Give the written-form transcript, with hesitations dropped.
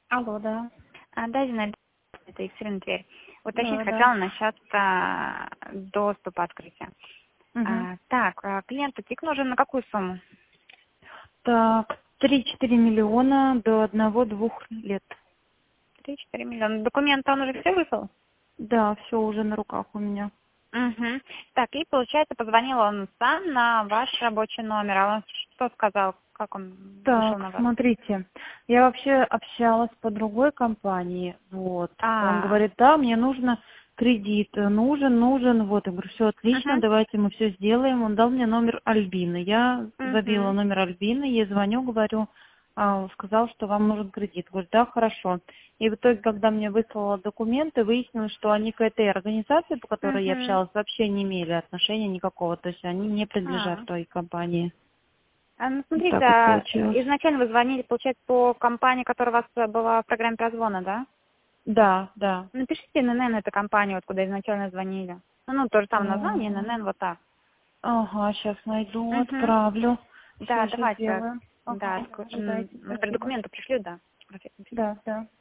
Алло, да. Да, Зинаида, это Екатерина Тверь. Уточнить Да, хотела да. насчет доступа открытия. Угу. Так, клиенту ТИК нужен на какую сумму? Так, 3-4 миллиона до 1-2 лет. 3-4 миллиона. Документы он уже все выслал? Да, все уже на руках у меня. Угу. Так, и получается, позвонил он сам на ваш рабочий номер. А он что сказал? Как он вышел Так, на вас? смотрите, я вообще общалась по другой компании, вот. Он А, говорит, да, мне нужно кредит, нужен, вот. Я говорю, все отлично, угу, давайте мы все сделаем. Он дал мне номер Альбины. Я забила угу. номер Альбины, ей звоню, говорю, он сказал, что вам нужен кредит. Говорю, да, хорошо. И в итоге, когда мне выслала документы, выяснилось, что они к этой организации, по которой я Угу. общалась, вообще не имели отношения никакого. То есть они не принадлежат той компании. Ну, Вот смотрите, так вот получилось. изначально вы звонили, получается, по компании, которая у вас была в программе прозвона, да? Да, да. Напишите ННН, это компания, вот куда изначально звонили. Ну, то же самое название, ННН, вот так. Ага, сейчас найду, Угу. отправлю. Да, Все, сейчас давайте. сделаю. Да, Ага, ожидайте, например, спасибо. документы пришлю, да. Да, да.